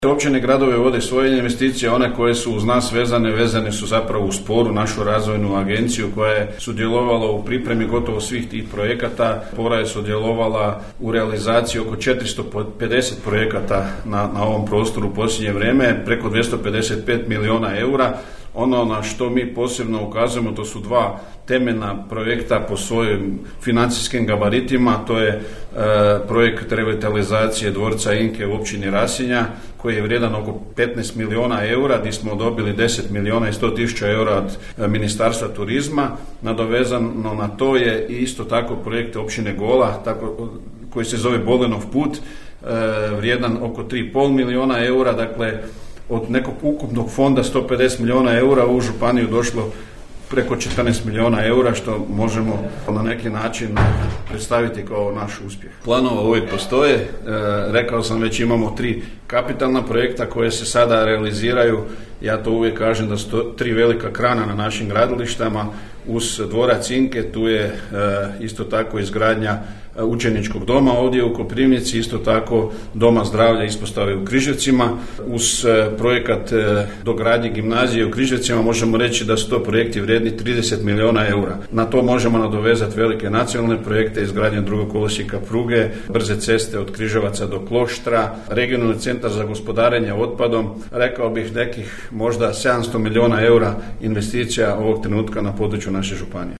Općine i gradove vode svoje investicije, one koje su uz nas vezane su zapravo u sporu našu razvojnu agenciju koja je sudjelovala u pripremi gotovo svih tih projekata. Pora je sudjelovala u realizaciji oko 450 projekata na ovom prostoru u posljednje vrijeme, preko 255 milijuna eura. Ono na što mi posebno ukazujemo, to su dva temeljna projekta po svojim financijskim gabaritima. To je projekt revitalizacije dvorca Inke u općini Rasinja koji je vrijedan oko 15 milijuna eura, gdje smo dobili 10 milijuna i 100 tisuća eura od Ministarstva turizma. Nadovezano na to je i isto tako projekt općine Gola koji se zove Bolenov put, vrijedan oko 3,5 milijuna eura. Dakle, od nekog ukupnog fonda 150 milijuna eura u županiju došlo preko 14 milijuna eura, što možemo na neki način predstaviti kao naš uspjeh. Planova uvijek postoje. Rekao sam već, imamo 3 kapitalna projekta koje se sada realiziraju. Ja to uvijek kažem da su to 3 velika krana na našim gradilištama. Uz dvorac Inke tu je isto tako izgradnja učeničkog doma ovdje u Koprivnici, isto tako doma zdravlja ispostave u Križevcima. Uz projekat dogradnje gimnazije u Križevcima možemo reći da su to projekti vrijedni 30 milijuna eura. Na to možemo nadovezati velike nacionalne projekte, izgradnje drugog kolosijeka pruge, brze ceste od Križevaca do Kloštra, regionalni centar za gospodarenje otpadom. Rekao bih nekih možda 700 milijuna eura investicija ovog trenutka na području naše županije.